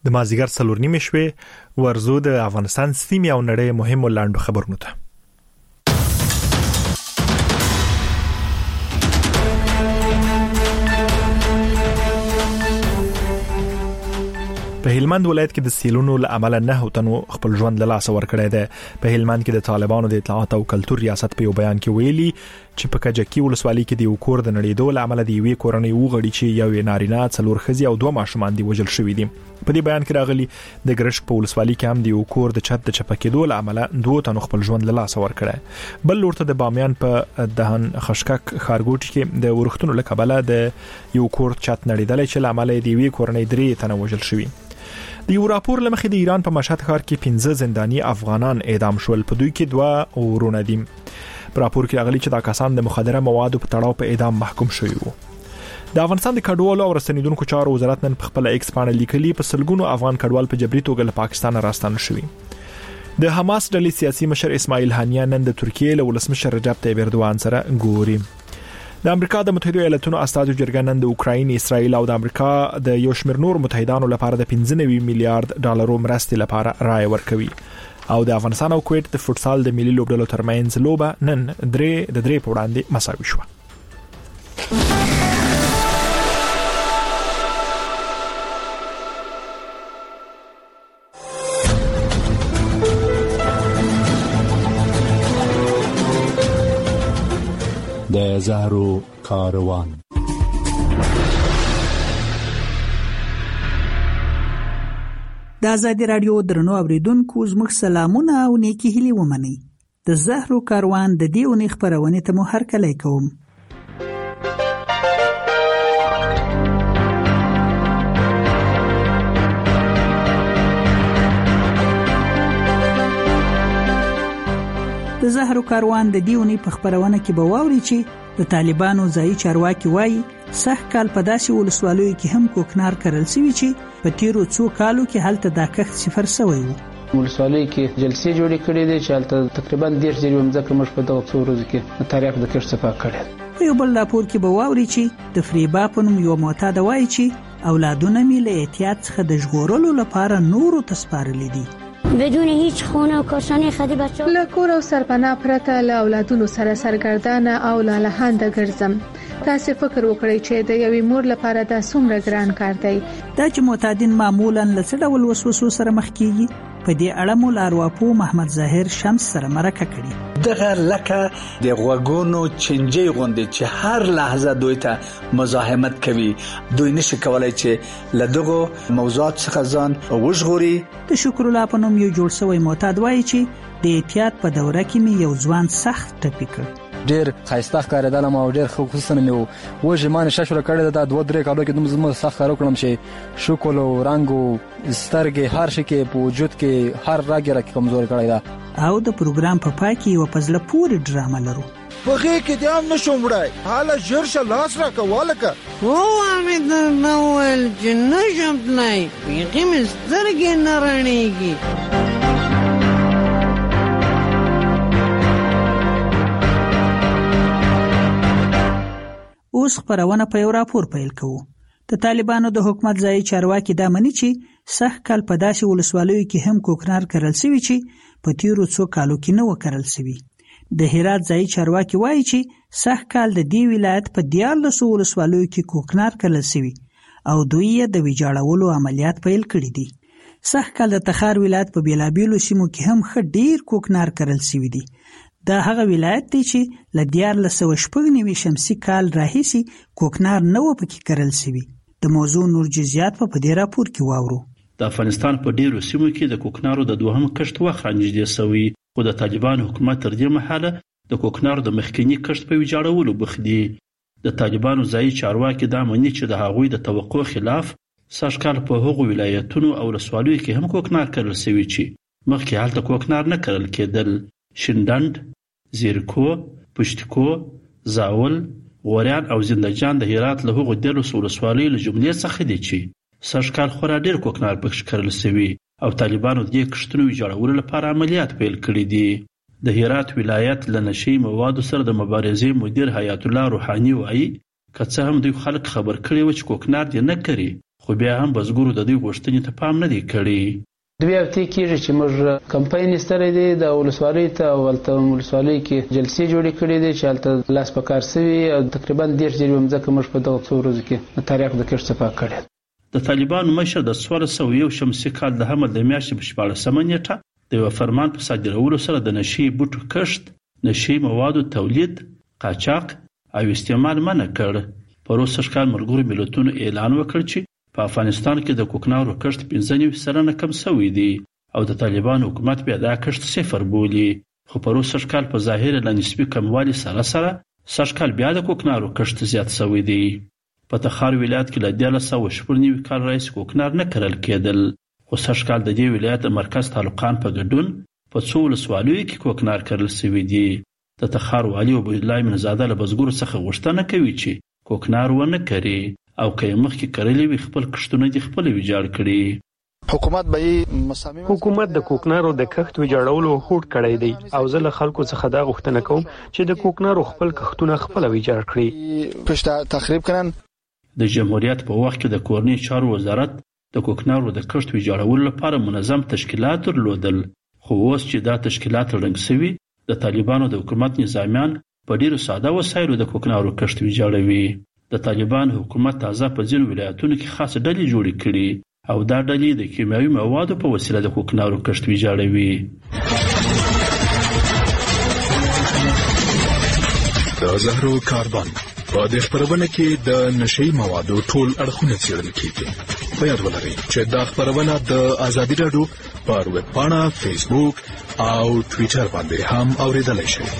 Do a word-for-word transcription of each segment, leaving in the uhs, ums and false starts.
د مازیګر څلور نیمې شوې ورزو د افغانستان سیمې او نړۍ مهمو لاندو خبرونو ته. په هلمند ولایت کې د سیلونو له امله نه تنو خپل ژوند له لاسه ورکړی دی. په هلمند کې د طالبانو د اطلاعات او کلتور ریاست په یو بیان کې ویلي چې په کجکی ولسوالۍ کې د یو کور د نړیدو له امله د یوې کورنۍ وغړي چې یو نارینه څلور ښځې او دوه ماشومان دي وژل شوي دي. په دې بیان کې راغلي د ګرشک په ولسوالۍ کې هم د یو کور د چت د چپکېدو له امله دوه تنو خپل ژوند له لاسه ورکړی. بل لورته د بامیان په دهن خشکک خارګوټ کې د ورښتونو له کبله د یو کور چت نړیدل چې له امله د یوې کورنۍ درې تنه وژل شوي. د یو راپور لمخې د ایران په مشهد ښار کې پنځه زنداني افغانان اعدام شول. په دوی کې دوه ورونه دي. په راپور کې راغلي چې دا کسان د مخدره موادو په تړاو په اعدام محکوم شوي وو. د افغانستان د کډوالو او رسنیدونکو چارو وزارت نن په خپل ایکس باندې لیکلي په سلګونو افغان کډوال په جبري توګه له پاکستان راستانه شوي. د حماس ډلې سیاسي مشر اسماعیل هانیه نن د ترکیې له ولسمشر رجب طیب اردوغان سره ګوري. د امریکا د متحده ایالاتونو استازو جرګه نن د اوکراین، اسرائیل او د امریکا د یو شمېر نور متحدانو لپاره د پنځه نوي میلیارډ ډالرو مرستې لپاره رائے ورکوي. او د افغانستان او کویت د فوټسال د ملي لوبډلو ترمنځ لوبه نن درې د درې په وړاندې مساوي شوه. د زهرو کاروان. د آزادي رادیو درنو اوریدونکو زموږ سلامونه او نیکی هیلې ومنئ. د زهرو کاروان د دې اونۍ خپرونې ته مو هرکلی کوم. د زهرو کاروان د دې اونۍ په خپرونه کې به واوري چې د طالبانو ځایي چارواکي وایي سخ کال په داسې ولسوالیو کې هم کوکنار کرل شوی چې په تیرو څو کالو کې هلته دا کښت صفر شوی وو. ولسوالیو کې جلسې جوړې کړې دي چې هلته تقریبا ډېر ځای مځکه موږ په دغه څو ورځو کې تاریخ د کښت صفا کړی. په یو بل راپور کې به واوري چې د فریبا په نوم یو معتاد وایي چې اولادونه مې له احتیاط څخه د ژغورلو لپاره نورو ته سپارلي دي. بدون هیچ خونه و کاشانه خدی بچه له کور او سرپناه پرته له اولادونو سره سرګردانه او لالهانده ګرځم. تاسو فکر وکړئ چې د یوې مور لپاره دا څومره ګران کار دی. دا چې معتادین معمولا له څه ډول وسوسو سره مخ کیږي په دې اړه مو لارواپو محمد ظاهر شمس سره مرکه کړي. دغه لکه د غوګونو چنجي غوندې چې هر لحظه دوی ته مزاحمت کوي، دوی نشي کولای چې له دغه موضوعات څخه ځان وژغوري. د شکر الله په نوم یو جوړ شوی معتاد وایي چې د احتیاط په دوره کې مې یو ځوان سخت ټپي کړ. ډېر خایسته ښکارېدل ما ډېر خصوصا مې وژې ما نشه شوره کړې ده. دوه درې کالو کې دومره زما سخت کار وکړم چې شکل او رنګ او سترګې هر شي کې په وجود کې هر رګ یې راکې کمزور کړی ده. او د پروګرام په پای کې یو په زړه پورې ډرامه لرو. پخې کې دې هم نشم وړای حالا ژر شه لاس راکواله که وو امید نه ول چې نشم تلای بیخي مې سترګې نه رڼېږي. اوس خبرونه په یو راپور پیل کوو. د طالبانو د حکومت ځایي چارواکي دا مني چې سخ کال په داسې ولسوالیو کې هم کوکنار کرل شوی چې په تیرو څو کالو کې نه و کرل شوی. د هرات ځایي چارواکي وایي چې سخ کال د دې ولایت په دیارلسو ولسوالیو کې کوکنار کرل شوی او دوی یې د ویجاړولو عملیات پیل کړي دي. سخ کال د تخار ولایت په بیلابیلو سیمو کې هم ښه ډیر کوکنار کرل شوی دي. دا هغه ولایت دی چې له دیارلس سوه شپږ نوي شمسي کال راهیسې کوکنار نه و پکې کرل شوی. د موضوع نور جزئیات په دې راپور کې واورو. د افغانستان په ډیرو سیمو کې د کوکنارو د دوهم کښت وخت رانږدې شوی، خو د طالبانو حکومت تر دې مهاله د کوکنارو د مخکینی کښت په ویجاړولو بوخت دي. د طالبانو ځایي چارواکي دا مني چې د هغوی د توقع خلاف سږ کال په هغو ولایتونو او ولسوالیو کې هم کوکنار کرل شوی چې مخکې هلته کوکنار نه کرل کېدل. شینډنډ، زیرکو، پشتکو، زاول، غوریان او زندجان د هرات له هغو دیارلسو ولسوالیو له جملې څخه دي چې سږ کال خورا ډېر کوکنار پکې کرل شوي او طالبانو د دې کښتونو ویجاړولو لپاره عملیات پیل کړي دي. د هرات ولایت له نشي موادو سره د مبارزې مدیر حیات الله روحاني وایي که څه هم دوی خلک خبر کړي و چې کوکنار دې نه کړي، خو بیا هم بزګرو د دوی غوښتنې ته پام نه دی کړی. دوی هفتې کېږي چې موږ کمپاین ایستلی دی د ولسوالۍ ته او هلته ولسوالۍ کې جلسې جوړې کړي دي چې هلته لاس په کار سوي او تقریبا دېرش جریبه مځکه موږ په دغه څو ورځو کې د تاریخ د کښت صفا کړې. د طالبانو مشر د څوارلس سوه یو شمسي کال د حمل د میاشتې په شپاړسمه نیټه د یوه فرمان په صادرولو سره د نشي بوټو کښت، نشي موادو تولید، قاچاق او استعمال منع کړ. پروس سږکال ملګرو ملتونو اعلان وکړ چې په افغانستان کې د کوکنارو کښت پنځه نوي سلنه کم شوی دی او د طالبانو حکومت بیا دا کښت صفر بولي. خو پروس سږکال په ظاهره له نسبي کموالي سره سره سږکال بیا د کوکنارو کښت زیات شوی دی. په تخار ولایت کې له دیارلس سوه شپږ نوي کال راهیسې کوکنار نه کرل کېدل، خو سږکال د دې ولایت د مرکز تعلقان په ګډون په څو ولسوالیو کې کوکنار کرل شوي دي. د تخار والي عبیدالله امینزاده له بزګرو څخه غوښتنه کوي چې کوکنار ونه کري او که یې مخکې کرلي وي خپل کښتونه دې خپله ویجاړ کړي. حکومت به حکومت د کوکنارو د کښت ویجاړولو هوډ کړی دی او زه له خلکو څخه دا غوښتنه کوم چې د کوکنارو خپل کښتونه خپله ویجاړ کړي. پښته تخریب کړن. د جمهوریت په وخت کې د کورنۍ چارو وزارت د کوکنارو د کښت ویجاړولو لپاره منظم تشکیلات درلودل، خو اوس چې دا تشکیلات ړنګ شوي د طالبانو د حکومت نظامیان په ډیرو ساده وسایلو د کوکنارو کښت ویجاړوي. د طالبانو حکومت تازه په ځینو ولایتونو کې خاص ډلې جوړې کړي او دا ډلې د کیمیاوي موادو په وسیله د کوکنارو کښت ویجاړوي. د زهرو کاربن په دې خپرونه کې د نشي موادو ټول اړخونه څېړل کیږي. په یاد ولرئ چې دا خپرونه د ازادي راډیو پر ویب پاڼه، فیسبوک او ټویټر باندې هم اوریدلای شئ.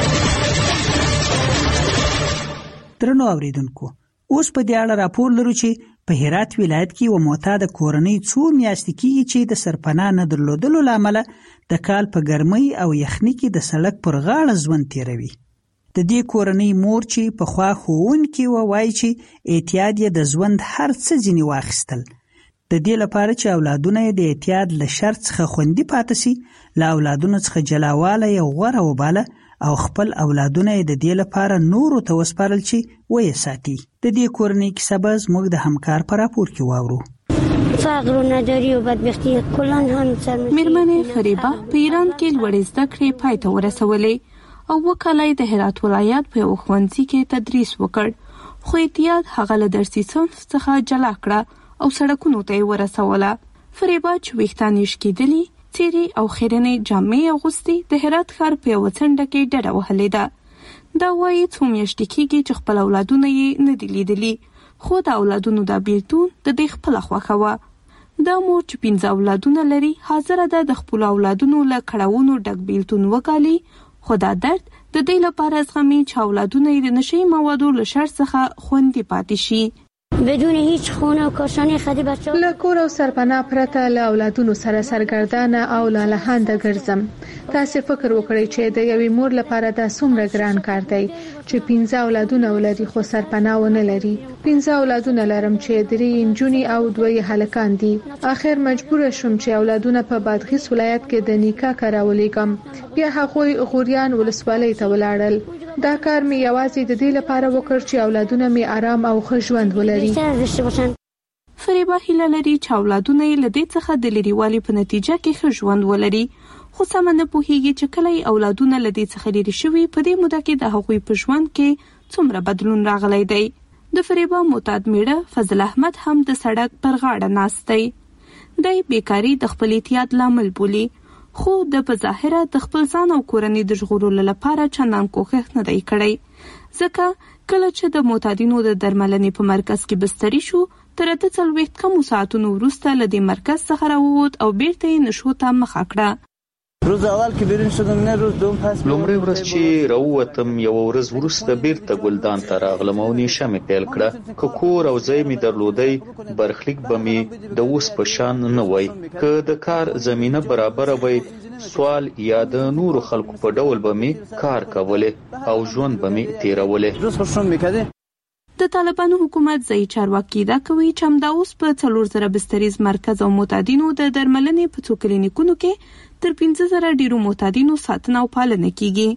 درنو اوریدونکو، اوس په دې اړه راپور لرو چې په هرات ولایت کې و معتاد کورنۍ څو میاشتې کېږي چې د سرپناه نه درلودلو له امله د کال په ګرمۍ او یخنۍ کې د سړک پر غاړه ژوند تیروي. د دې کورنۍ مور چې پخوا ښوونکې وه وایي چې اعتیاد یې د ژوند هر څه ځینې واخیستل. د دې لپاره چې اولادونه یې د اعتیاد له شر څخه خوندي پاتې سي، له اولادونو څخه جلاوالی یې غوره وباله او خپل اولادونه یې د دې لپاره نورو ته وسپارل چې ویې ساتي. د دې کورنۍ کیسه به زموږ د همکار په راپور کې واورو. فقر و نداری و بدبختی کلان هم سر میرمنې فریبه په ایران کې لوړې زده کړې پای ته ورسولې او وکاله د هرات ولایت په یو ښوونځي کې تدریس وکړ، خو اعتیاد هغه له درسي صنف څخه جلا کړه او سړکونو ته یې ورسوله. فریبه چې ویښتان یې شکېدلي، څیرې او خیرنې جامې اغوستې، د هرات ښار په یوه څنډه کې ډډه وهلې ده. دا وایي څو میاشتې کېږي چې خپل اولادونه یې نه دي لیدلي، خو د اولادونو دا بیلتون د دې خپله خوښه وه. دا مور چې پنځه اولادونه لري حاضره ده د خپلو اولادونو له کړاوونو ډک بیلتون وګالي، خو دا درد د دې لپاره زغمي چې اولادونه یې د نشي موادو له شر څخه خوندي پاتې شي. بدون هیچ خونه و کاشانه خدی بچه له کور او سرپناه پرته له اولادونو سره سرګردانه او لالهانده ګرځم. تاسو فکر وکړئ چې د یوې مور لپاره دا څومره ګران کار دی چې پنځه اولادونه ولري خو سرپناه ونه لري. پنځه اولادونه لرم چې درې نجونې او دوه هلکان دي. اخر مجبور شوم چې اولادونه په بادغیس ولایت کې د نیکا کراولېګم. بیا هغوی غوریان ولسوالۍ ته ولاړل. دا کار مې یوازې د دې لپاره وکړ چې اولادونه مې آرام او ښه ژوند ولري. فریبه هیله لري چې اولادونه یې له دې څخه د لرېوالي په نتیجه کې ښه ژوند ولري، خو سمه نه پوهیږي چې کله یې اولادونه له دې څخه لرې شوي په دې موده کې د هغوی په ژوند کې څومره بدلون راغلی دی. د فریبه معتاد میړه فضل احمد هم د سړک پر غاړه ناست دی. دی بیکاري د خپل اعتیاد لامل بولي، خو د په ظاهره د خپل ځان او کورنۍ د ژغورلو لپاره چندان کوښښ نه دی کړی، ځکه کله چې د معتادینو د درملنې په مرکز کې بستري شو، تر اته څلوېښت کمو ساعتونو وروسته له دې مرکز څخه راووت او بیرته یې نشو ته مخه کړه. روز اول که بیرون شدم نه روز دوم پس لومړی ورځ چې راووتم یوه ورځ وروسته بیرته ګلدان ته راغلم او نیشه مې پیل کړه. که کور او ځای مې درلودی برخلیک به مې د اوس په شان نه وای. که د کار زمینه برابره وای سوال یا د نورو خلکو په ډول به مې کار کولې او ژوند به مې تیرولې. د طالبانو حکومت ځایي چارواکي دا کوي چې همدا اوس په څلور زره بستریز مرکز او معتادینو د درملنې په څو کلینیکونو کې تر پنځه زره ډیرو معتادینو ساتنه او پالنه کیږي.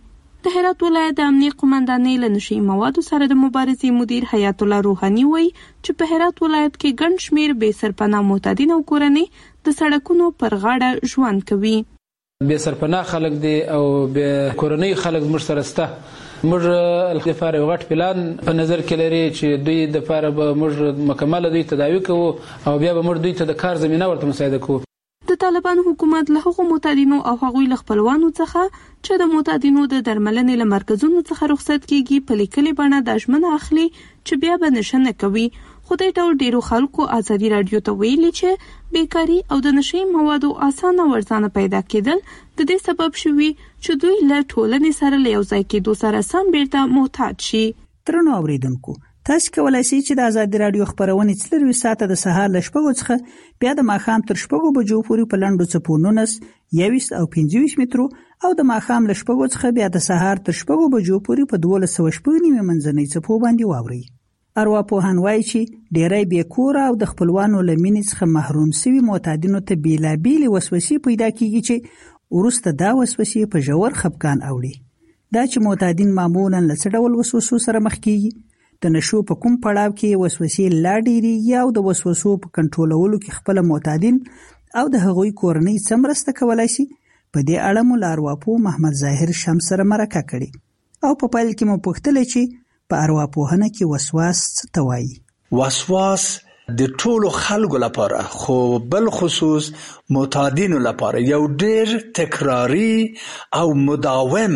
د هرات ولایت د امنیه قومندانۍ له نشي موادو سره د مبارزې مدیر حیات الله روحاني وایي چې په هرات ولایت کې ګڼ شمېر بې سرپناه معتادین او کورنۍ د سړکونو پر غاړه ژوند کوي. بې سرپناه خلک دي او بې کورنۍ خلک موږ سره شته. موږ د فار یو غټ پلان په نظر کې لري چې دوی د فار به موږ مکمل دوی تداوی کوو او بیا به موږ دوی ته د کار زمينه ورته مساعده کوو. د طالبانو حکومت له هغو معتادینو او هغوی له خپلوانو څخه چې د معتادینو د درملنې له مرکزونو څخه رخصت کیږي په لیکلي بڼه دا ژمنه اخلي چې بیا به نشه نه کوي. خو دې ډول ډیرو خلکو ازادي رادیو ته ویلي چې بیکاري او د نشي موادو اسانه ورځانه پیدا کېدل د دې سبب شوي چې دوی له ټولنې سره له یو ځای کېدو سره سم بیرته محتاج شي. درنو اوریدونکو، تاسو کولای شئ چې د ازادي رادیو خبرونه څلور ساعته د سهار له شپږو څخه بیا د ماښام تر شپږو بجو پورې په لنډو څپو نولس، یوویشت او پنځه ویشت مترو او د ماښام له شپږو څخه بیا د سهار تر شپږو بجو پورې په دولس سوه شپږ نیمې منځنۍ څپو باندې واورئ. ارواپوهان وایي چې ډېری بېکوره او د خپلوانو له مینې څخه محروم شوي معتادینو ته بېلابېلې وسوسې پیدا کېږي چې وروسته دا وسوسې په ژور خپګان اوړي. دا چې معتادین معمولا له څه ډول وسوسو سره مخ کېږي، د نشو په کوم پړاو کې وسوسې لا ډېرېږي او د وسوسو په کنټرولولو کې خپله معتادین او د هغوی کورنۍ څه مرسته کولی شي، په دې اړه مو له ارواپوه محمد ظاهر شمس سره مرکه کړې او په پیل کې مو پوښتلی چې په ارواپوهنه کې وسواس څه ته وایي. وسواس د ټولو خلکو لپاره خو بل خصوص معتادینو لپاره یو ډېر تکراری او مداوم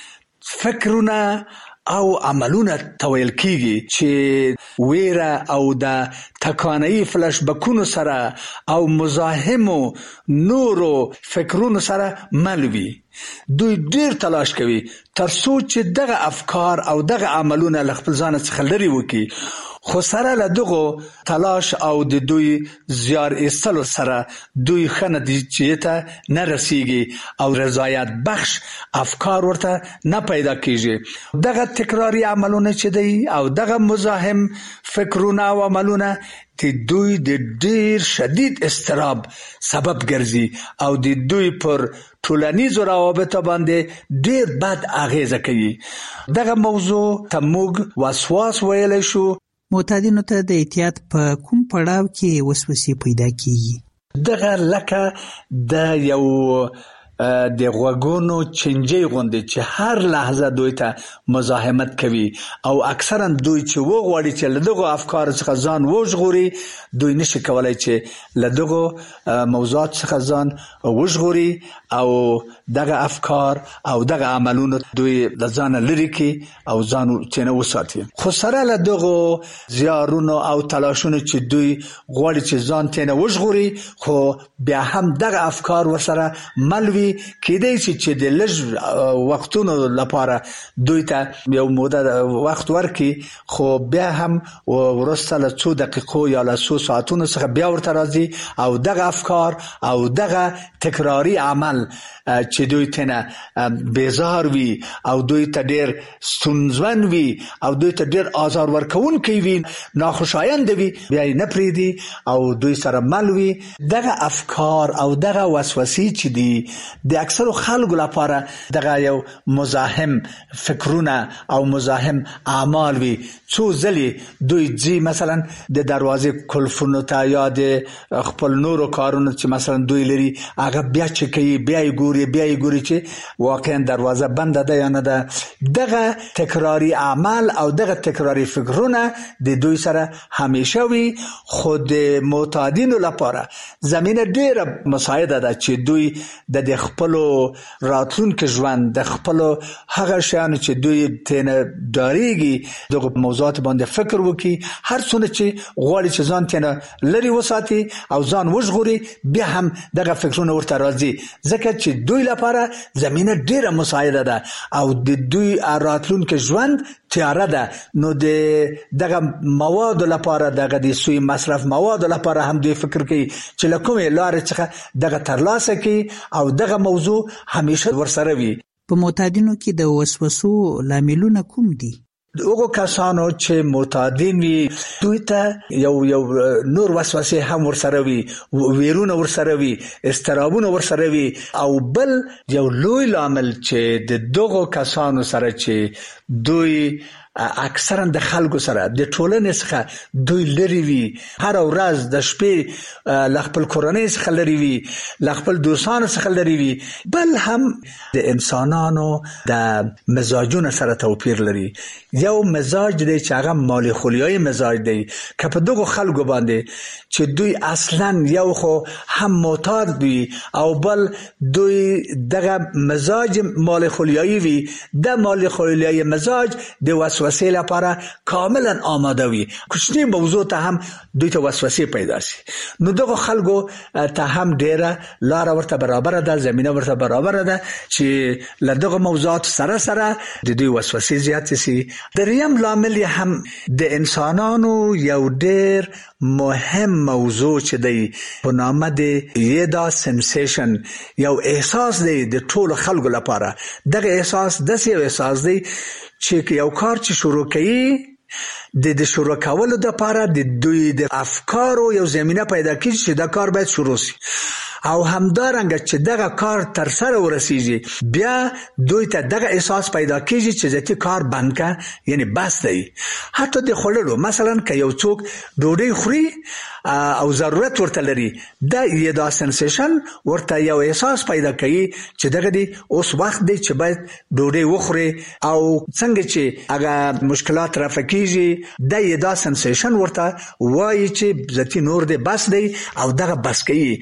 فکرونه او عملونه تویل کیږي چې ویره او د تکانه‌ای فلش بکونو سره او مزاحمو نورو فکرونو سره ملوي. دوی ډیر تلاش کوي تر څو چې دغه افکار او دغه عملونه له خپل ځان څخه لري وکړي، خو سره له دغه تلاش او د دوی زیار ایستلو سره دوی ښه نتیجې ته نه رسیږي او رضایت بخش افکار ورته نه پیدا کیږي. دغه تکراری عملونه چې دی او دغه مزاحم فکرونه او عملونه د دوی د ډیر شدید استراب سبب ګرځي او د دوی پر ټولنیزو روابطو باندې ډیر بد اغیزه کوي. دغه موضوع ته موږ وسواس ویلی شو. معتادینو ته د احتیاط په کوم پړاو کې وسوسې پیدا کیږي؟ دغه لکه د یو د غوږونو چنجي غوندې چې هر لحظه دوی ته مزاحمت کوي او اکثرا دوی چې وغواړي چې له دغه افکار څخه ځان وژغوري، دوی نشي کولای چې له دغه موضوعات څخه ځان وژغوري او دغه افکار او دغه عملونه دوی د ځان لري کې او ځان چنه وساتي. خو سره له دغه زیارونو او تلاشونو چې دوی غواړي چې ځان تنه وژغوري، خو بیا هم دغه افکار ورسره ملوي کېدای شي چې د لږ وختونو لپاره دوی ته یو موده وخت ورکړي، خو بیا هم وروسته له څو دقیقو یا له څو ساعتونو څخه بیا ورته راځي او دغه افکار او دغه تکراری عمل چې دوی ته بیزار وي او دوی ته ډیر ستونزمن وي او دوی ته ډیر آزار ورکوونکی وي، ناخوشایند وي، بیا یې نه پرېږدي او دوی سره مل وي. دغه افکار او دغه وسوسې چې دي د اکثرو خلکو لپاره دغه یو مزاحم فکرونه او مزاحم اعمال وي. څو ځلې دوی ځي مثلا د دروازې کلفونو ته یا د خپل نورو کارونو چې مثلا دوی لري هغه بیا چې کوي، بیا یې ګوري بیا یې ګوري چې واقعا دروازه بنده ده یا نه ده. دغه تکراری اعمال او دغه تکراری فکرونه د دوی سره همیشه وي. خو د معتادینو لپاره زمینه ډیره مساعده ده چې دوی د خپلو راتلونکي ژوند د خپلو هغه شیانو چې دوی تنه داریږي دغه موضوعات باندې فکر وکړي، هر څونه چې غواړي چې ځان تنه لري وساتي او ځان وژغوري، بیا هم دغه فکرونه ورته راځي ځکه چې دوی لپاره زمینه ډیره مساعده ده او د دوی راتلونکي ژوند تیاره ده. نو د دغه مواد لپاره دغه د سوی مصرف مواد لپاره هم دوی فکر کوي چې لکه لارې څخه دغه ترلاسه کوي او دغه موضوع همیشه ورسره وي. په معتادینو کې د وسوسو لاملونه کوم دي؟ هغه کسانو چې معتادین وي دوی ته یو یو نور وسوسه هم ورسره وي، ویرونه ورسره وي، استرابونه ورسره وي، او بل یو لوی لامل چې د دغه کسانو سره چې دوی اکثرا د خلکو سره د ټولنې څخه دوی لري وي، هر ورځ د شپې ل خپل کورنۍ څخه لري وي، ل خپل دوستانو څخه لري وي، بل هم د انسانانو د مزاجونو سره توپیر لري. یو مزاج دی چې هغه مالیخولیایي مزاج دی که په دغه خلکو باندې چې دوی اصلا یو خو هم معتاد وي او بل دوی دغه مزاج مالیخولیایي وي، د مالیخولیایي مزاج د وسوسه لپاره کاملا آماده وي، کوچنی موضوع ته هم دوی ته وسوسه پیدا شي، نو دغه خلکو ته هم ډیره لار ورته برابر ده، زمينه ورته برابر ده چې لدغه موضوعات سره سره د دوی وسوسه زیات شي. دریم لامل هم د انسانانو یو ډیر مهم موضوع چې دی په نامه د یدا سنسیشن، یو احساس دی د ټولو خلکو لپاره. دغه احساس د څه احساس دی چې یو کار چې شروع کړي د د شروع کولو د لپاره د دوی د افکارو یو زمينه پیدا کیږي چې دا کار باید شروع شي، او همدارنګه چې دغه کار تر سره ورسیږي بیا دوی ته دغه احساس پیدا کیږي چې ځکه کار بند کا، یعنی بس دی. حتی د خللو مثلا که یو څوک ډوډۍ خوري او ضرورت ورته لري، د یدا سنسیشن ورته یو احساس پیدا کوي چې دغه دی اوس وخت دی چې باید ډوډۍ وخوري، او څنګه چې هغه مشکلات رافع کیږي د یدا سنسیشن ورته وایي چې ځکه نور دی بس دی او دغه بس کوي.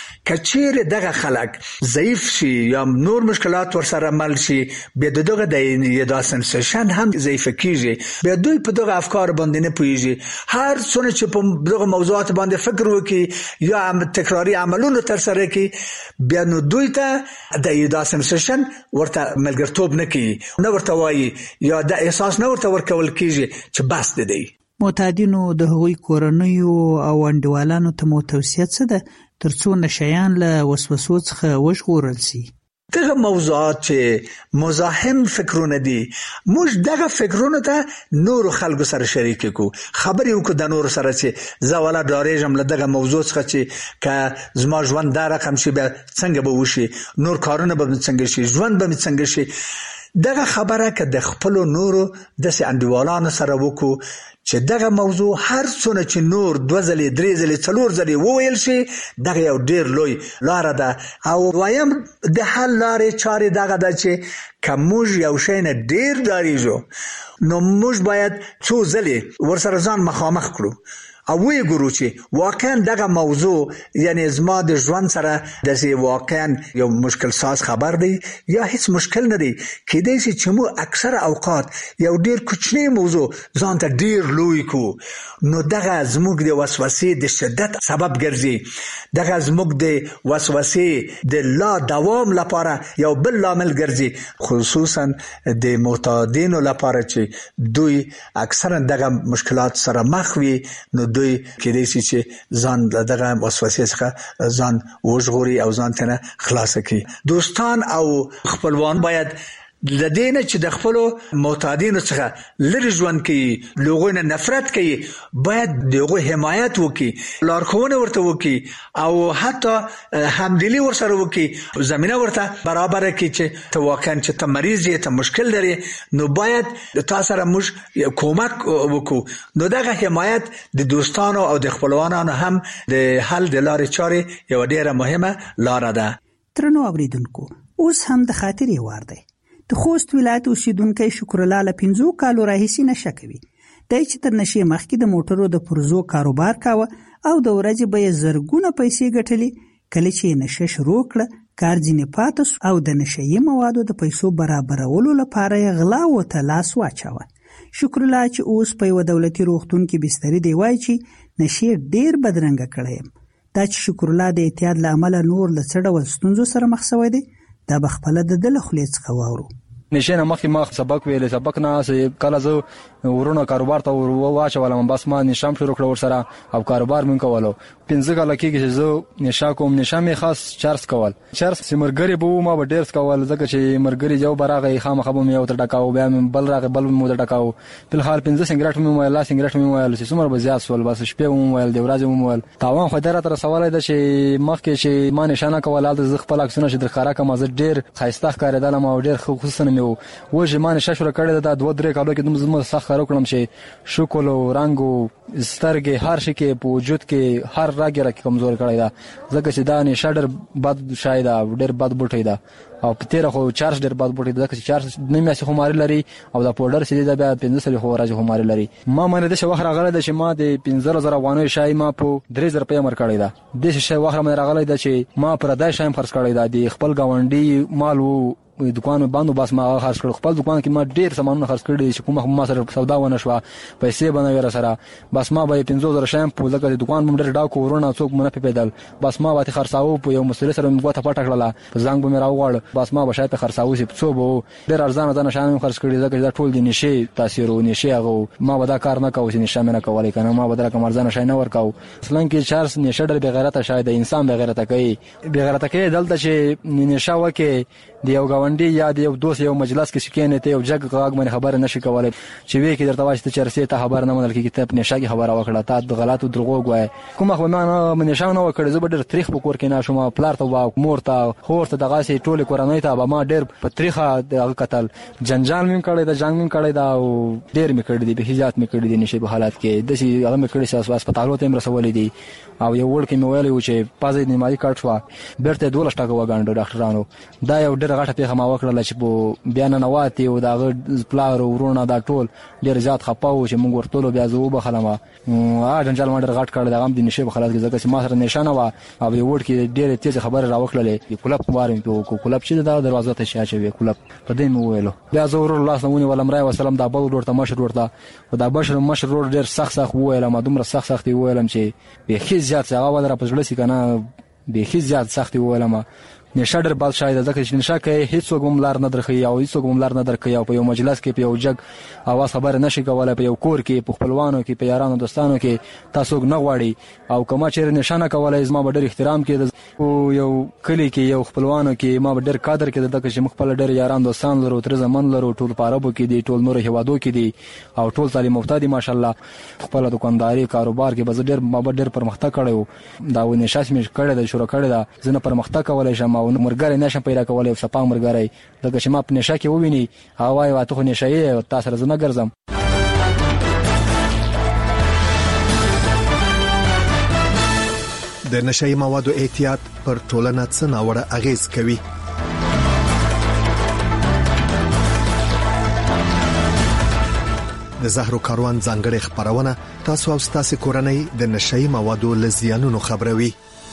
کچیر دغه خلک ضعیف شي یا نور مشکلات ورسره مل شي، بیا دغه د یدا سنسیشن هم ضعیف کیږي، بیا دوی په دغه افکار باندې نه پوهیږي، هر څونه چې په دغه موضوعات باندې فکر وکړي یا هم تکراری عملونه تر سره کړي، بیا نو دوی ته د یدا سنسیشن ورته ملګرتوب نه کوي، نه ورته وایي یا د احساس نه ورته ورکول کیږي چې بس دی. معتادینو د هغوی کورنیو او انډیوالانو ته مو توصیه څه ده ترڅو نشیان له وسوسو څخه وژغورل شي؟ دغه موضوعات چې مزاحم فکرونه دي، موږ دغه فکرونه ته نور خلکو سره شریک کو، خبرې وکړو د نور سره چې زه ولا ډارېږم له دغه موضوع څخه چې که زما ژوند دا رقم شي بیا څنګه به وشي، نور کارونه به څنګه شي، ژوند به څنګه شي. دغه خبره که د خپل نورو د سي انډیوالانو سره وکړو چې دغه موضوع هر څونه چې نور دوه ځلې درې ځلې څلور ځلې وویل شي، دغه یو ډیر لوی لار ده. او وایم د حل لارې چارې دغه ده چې که موږ یو شی نه ډیر ډاریږو نو موږ باید څو ځلې ورسره ځان مخامخ کړو او وی ګورو چې واقعا دغه موضوع یعنی زما د ژوند سره د سی واقعا یو مشکل ساز خبر دی یا هیڅ مشکل نه دی، کېدای شي چې مو اکثر اوقات یو ډیر کوچنی موضوع ځان ته ډیر لوی کو، نو دغه زموږ د وسوسې د شدت سبب ګرځي، دغه زموږ د وسوسې د لا دوام لپاره یو بل لامل ګرځي، خصوصا د معتادینو لپاره چې دوی اکثرا دغه مشکلات سره مخ وي، نو دوی کېدای شي چې ځان دغه وسوسې څخه ځان وژغوري او ځان ته خلاص کړي. دوستان او خپلوان باید لدینه چې د خپل معتادینو څخه لری ژوند کوي، لوګونه نفرت کوي، باید دغه حمایت وکړي، لارښوونه ورته وکړي او حتی همدلی ورسره وکړي، زمينه ورته برابر کړي چې ته واقعا چې ته مریض یې، ته مشکل لري، نو باید تاسو سره موږ کومک وکړو. نو دغه حمایت د دوستانو او د خپلوانانو هم د حل د لارې چارې یو ډیره مهمه لار ده. ترنو اوریدونکو، اوس هم د خاطرې وار دی. د خوست ولایت اوسیدونکی شکر الله له پنځو کالو راهیسې نشه کوي. دی چې تر نشې مخکې د موټرو د پرزو کاروبار کاوه او د ورځې به یې زرګونه پیسې ګټلې. کله چې یې نشه شروع کړه، کار ځینې پاته سو او د نشهیي موادو د پیسو برابرولو لپاره یې غلا ورته لاس واچاوه. شکر الله چې اوس په یوه دولتي روغتون کې بستري دی، وایي چې نشې ډېر بدرنګه کړی یم. دا چې شکر الله د اعتیاد له امله نور له څه ډول ستونزو سره مخ شوی دی، دا به خپله د ده له خولې څخه واورو. نشې نه مخکې ما سبق ویلی، سبق نه کله زه ورونه کاروبار ته واچولم بس ما نشم شروع کړ ور سره او کاروبار مې کولو پنځه کال کې چې زه نشه کوم نشه مې خاص چارس کول چارس سیمرګری به ما به ډیر کول ځکه چې مرګری جو براغه خامخه به مې او تر ټکاو بیا مې بل راغه بل مې تر ټکاو په حال پنځه سنگریټ مې وایلا سنگریټ مې وایل چې څومره به زیات سول بس شپه مې وایل د ورځې مې وایل تاوان خو دره تر سوال دی چې مخکې چې ما نشانه کوله د زغ خپل عکسونه چې د خارا کوم زه ډیر خایسته ښکارېدل ما ډیر خصوصا مې و چې ما نشه شروع کړې د دوه درې کالو کې د زما سخت کارو کړم چې شکل او رنگ او سترګې هر شي کې په وجود کې هر راګي را کمزور کړی دا ځکه چې دا نشه ډېر بد شاید ډېر بد بوټی دا او په تیر خو چارج ډېر بد بوټی دا چې چارج نه مې څه خماري لري او دا پاوډر سې دا بیا پنځه سل خو راځي خماري لري ما باندې د شوخ راغله د چې ما د پنځه زره وانه شای ما په درې زره روپیا مر کړی دا د شي وخت باندې راغله د چې ما پر دای شایم خرڅ کړی دا د خپل گاونډي مال وو دکان باندې بس ما خرڅ کړ خپل دکان کې ما ډیر سامانونه خرڅ کړی چې کومه ما سره سودا ونه شو پیسې باندې سره بس ما به پنځه زره شایم په لکه دکان باندې ډاو کورونه څوک مونږ په پیدل بس ما واته خرڅاو په یو مسله سره موږ ته پټ کړل زنګ به مې راوغړ بس ما به شاید خرڅاو چې څو به ډیر ارزانه ځنه شان خرڅ کړی ځکه دا ټول د نشي تاثیر او نشي هغه ما به دا کار نه کوم چې نشه مې نه کولای کنه ما به دا کوم ارزانه شای نه ورکاو اصلا کې چارس نشه ډېر بغیرته شاید انسان بغیرته کوي بغیرته کوي دلته چې نشه وکي د یو گاونډي یا د یو دوست یو مجلس کې سکینه ته یو جګ غاګ باندې خبره نشي کولای چې وی کې درته واشته چرسي ته خبر نه منل کې کتاب نشه خبره وکړه تا د غلطو دروغ وای کومه خو ما نه نشه نه وکړ زه ډېر تاریخ په کور کې نه شوم پلار ته وا مور ته خور ته دغه سي ټوله کورنۍ ته به ما ډېر په تاریخه د قتل جنجال مې کړی دا جنگ مې کړی دا او ډېر مې کړی دی به هجات مې کړی دی نشه په حالت کې د سي هغه مې کړی ساس هسپتالو ته مرسولې دي او یو ور کې مې ویلې و چې پازې نیمایي کارت شو بیرته دوه لښټه وګاندو ډاکټرانو دا یو ډېر غټه پیغام وکړل چې په بیان نه واتی او دا پلار ورونه دا ټول ډېر زیات خپاو چې موږ ورته بیا زو به خلمه ا جنجال ما ډېر غټ کړل دا هم د نشه په خلاص کې ځکه چې ما سره نشانه وا او یو ور کې ډېر تیز خبره راوخللې کلب وارم په کلب چې دا دروازه ته شاچوي کلب په دې مو ویلو بیا زور الله سمونی ولم راي وسلام دا بل ورته مشر ورته دا بشر مشر ډېر سخت سخت ویل ما دومره سخت سخت ویلم چې به هیڅ زیات هغه ودره په ځړ سي کنه به هیڅ زیات سخت ویلم نشه ډېر بل شاید ځکه چې نشه کوي هیڅ وګم لار نه درخي او هیڅ وګم لار نه درکي او په یو مجلس کې په یو جګ اواز خبره نشي کولای په یو کور کې په خپلوانو کې په یارانو دوستانو کې تاسو نه غواړي او کومه چیرې نشانه کولای زما به ډېر احترام کې او یو کلی کې یو خپلوانو کې ما به ډېر قدر کې دغه چې مخبل ډېر یاران دوستان لرو تر زمان لرو ټول پاربو کې دي ټول نور هوادو کې دي او ټول تعلیم یافته دي ماشاءالله خپل دکانداري کاروبار کې به ډېر ما به ډېر پرمختګ کړو دا و نشه مې کړی د شروع کړی دا زنه پرمختګ کولای شم او مرګره نشم پیدا کولای او صفا مرګره دغه چې ما په نشه کې وویني هواي واته نشه یې تاسو سره نه ګرځم د نشئی موادو احتیاط پر ټولنه څه ناوړه اغیز کوي د زهرو کاروان ځانګړي خبرونه تاسو او تاسو کورنۍ د نشئی موادو لزیانونو خبروي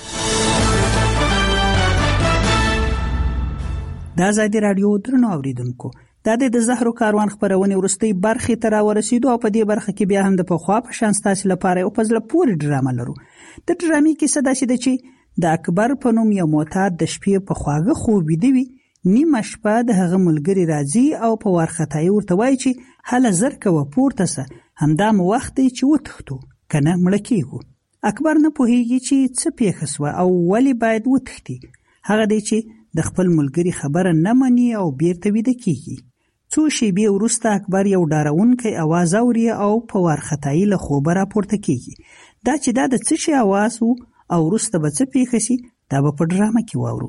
د آزادي رادیو درنو اوریدونکو دا د زهرو کاروان خبرونه ورستي برخه تر ورسېدو او په دې برخه کې بیا هم د پخوا په شان ستاسو لپاره او په ځل پوری ډرامه لرو د ډرامې کې څه داسې ده چې د اکبر په نوم یو معتاد د شپې په خواږه خوب دی نیمه شپه د هغه ملګری راځي او په وارختای ورته وایي چې هله زر کوه پورته سه همدا مو وخت دی چې وتښتو کنه مړ کېږو اکبر نه پوهیږي چې څه پیښه شوه او ولی باید وتښتي هغه دی چې د خپل ملګری خبره نه مني او بیرته ویده کیږي څو شېبې وروسته اکبر یو ډارونکی اواز اوري او په وارختای له خوبه راپورته کیږي دا چې دا د څه شي اواز وو او وروسته به څه پیښه شي دا به په ډرامه کې واورو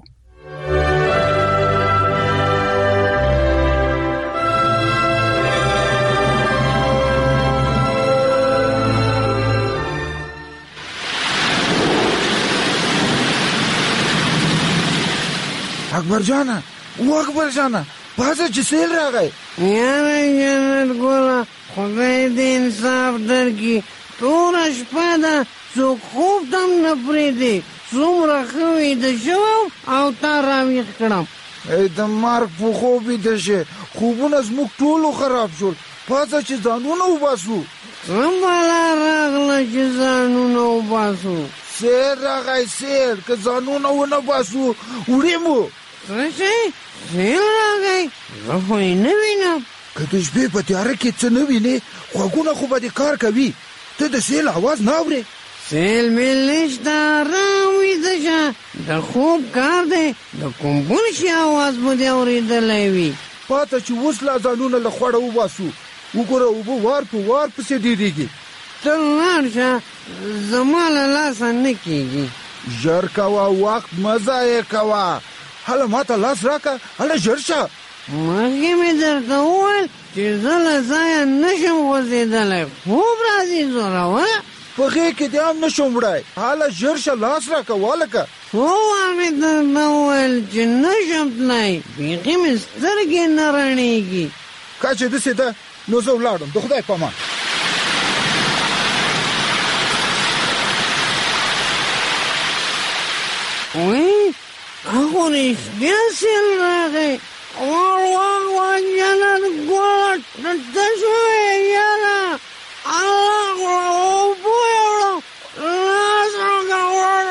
اکبر جانا او اکبر جانا پاسه چې سیل راغی یاره جنت ګوله خدای دې انصاف درکړي توره شپه ده څوک خوب ته هم نه پرېږدي څومره ښه ویده شوم او تا راویښ کړم ای د مرګ په خوب ویده شې خوبونه زموږ ټولو خراب شول پاسه چې ځانونه وباسو څه بلا راغله چې ځانونه وباسو سیر راغی سیر که ځانونه ونه باسو وړې مو څه شی سیل راغی زه خو یې نه وینم که د شپې په تیاره کې څه نه وینې غوږونه خو به دې کار کوي. ته د سیل اواز نه اورې؟ سیل میل نشته، آرام ویده شه. د خوب کار دی، د کوم بل شي اواز به دې اورېدلی وي. پاته چې اوس لا ځانونه له خوړه وباسو. وګوره اوبه وار په وار پسې ډېرېږي. ته لاړ شه، زما له لاسه نه کېږي. ژر کوه، وخت مه ضایع کوه. هله ما ته لاس راکړه، هله ژر شه. مخکې مې درته وویل چې زه له ځایه نشم غورځېدلی، خوب راځي زوروه. په غېږ کې دې هم نشم وړی. هله ژر شه، لاس راکړه والکه. څو وار مې درته وویل چې نشم تللی، بیخي مې سترګې نه رڼېږي. که چې داسې ده نو زه ولاړم، د خدای په امان. وی هغو رښتیا سیل راغی. وار وار وار یاله ګوله ته شوې یاله. الله اوبو یوړم، لاس راکړه.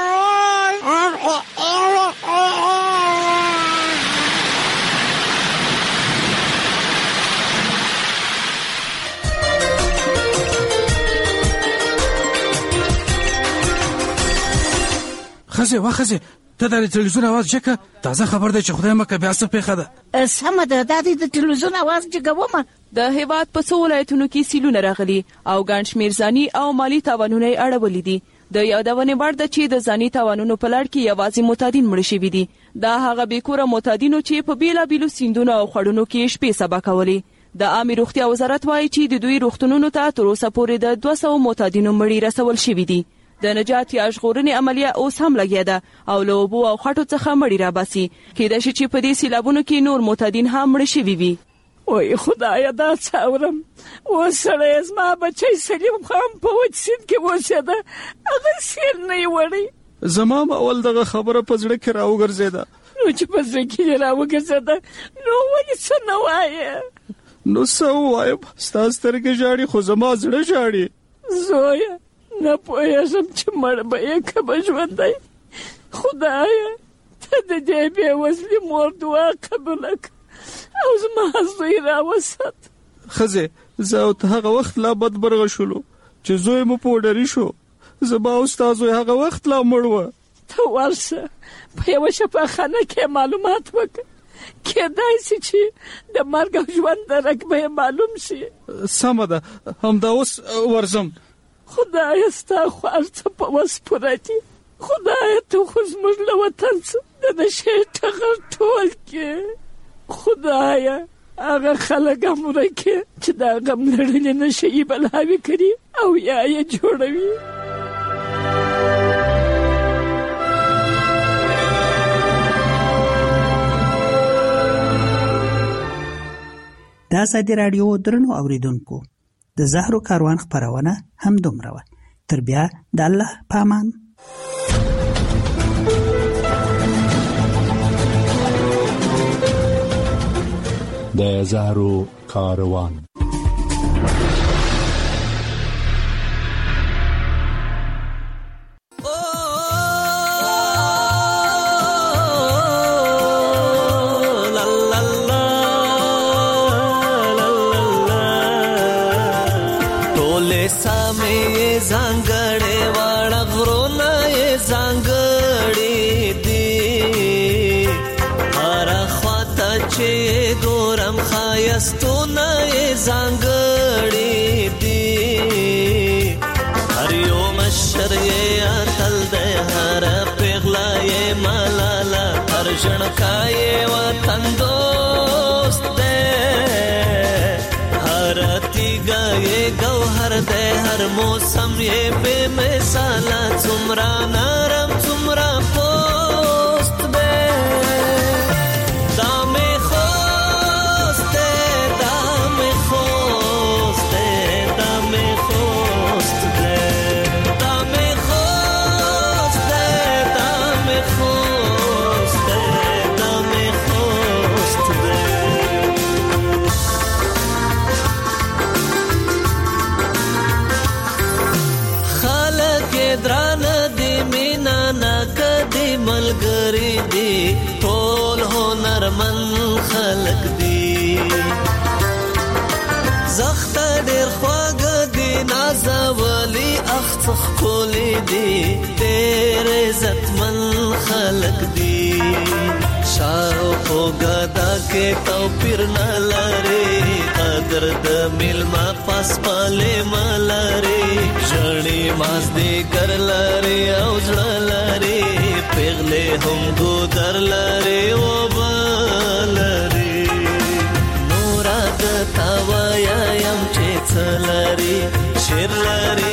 خزه واخزه ته د تلویزیون आवाज چکه تازه خبر دی چې خدای مکه بیا څه پیښه ده. سمه ده، دا د تلویزیون आवाज جګومه. د هیواد په څو ولایتونو کې سیلونه راغلي او ګڼ شمېر ځاني او مالی تاوانونه یې اړولي دي. د یادونې وړ ده چې د ځاني تاوانونو په لړ کې یوازې معتادین مړه شوي دي. دا هغه بېکوره معتادینو چې په بېلابېلو سیندونو او خړونو کې شپې سبا کولې. د عامې روغتیا وزارت وایي چې د دوی روغتونونو ته تر اوسه پورې د دوه سوه معتادینو مړي رسول شوي دي. د نجات یا ژغورنې عملیه اوس هم لګیا ده او له اوبو او خټو څخه مړي راباسي. کېدای شي چې په دې سیلابونو کې نور معتادین هم مړه شوي وي. وای خدایه دا څه اورم. اوس سړی زما بچی سلیم خان په وچ سیند کې اوسېده، هغه سیل نه یې وړی. زما هم اول دغه خبره په زړه کې راوګرځېده. نو چې په زړه کې یې راوګرځېده نو ولې څه نه وایې؟ نو څه ووایم؟ ستا سترګې ژاړي خو زما زړه ژاړي. زویه نه پوهېږم چې مړ به یې که به ژوندی. خدایه ته د دې بېوزلي مور دعا قبوله کړه او زما زوی راوسات. ښځې زه او ته هغه وخت لا بدبرغه شولو چې زوی مو پوډري شو. زما او ستا زوی هغه وخت لا مړ وه. ته ورشه په یوه شفاخانه کې معلومات وکړه، کېدای شي چې د مرګ او ژوند درک به یې معلوم شي. سمه ده، همدا اوس ورځم. خدایه ستا خو هر څه په وس پوره دي. خدایه ته خو زموږ له وطن څه د نشې ټغر ټول کې. خدایه هغه خلک هم ورکې چې دا غم لړلې نشه یې بلاوې کړي او یا یې جوړوي. د ازادي راډیو درنو اوریدونکو، د زهرو کاروان خبرونه هم دومره وه. تر بیا د الله پامان. د زهرو کاروان. ستونه زنګړې دي هر یو مشر یې اتل ده هر پیغلا یې ملالا هر ژړکا یې وطن دوست ده هر تیګا یې ګوهر ده هر موسم یې بے مثال څومره نرم څومره پوست ده درانه دې څخولې دي ډېر عزتمن خلک دي شاو خوګدا کې توپیر نه لري قدر د ملما پاس پاله مالري ژړې ماز دې کر لري او ځړ لري پیغله هم ګودر لري او بالري نورا د تاویا يم چې څلري شیر لري